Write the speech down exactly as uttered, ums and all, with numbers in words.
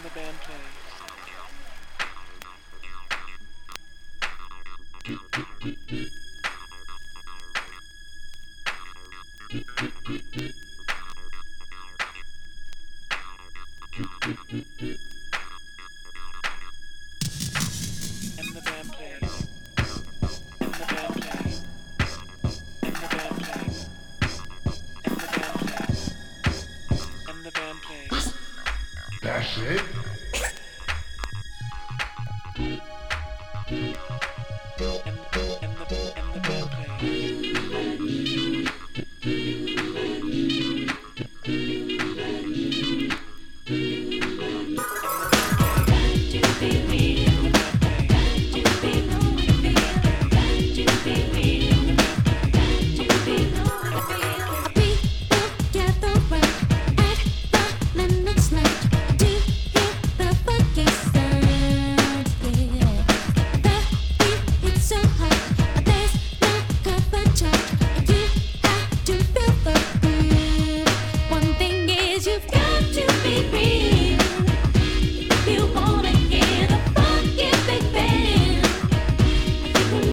the band plays. And the band plays. And the band plays. And the band plays. And the band plays. And the band plays. That's it.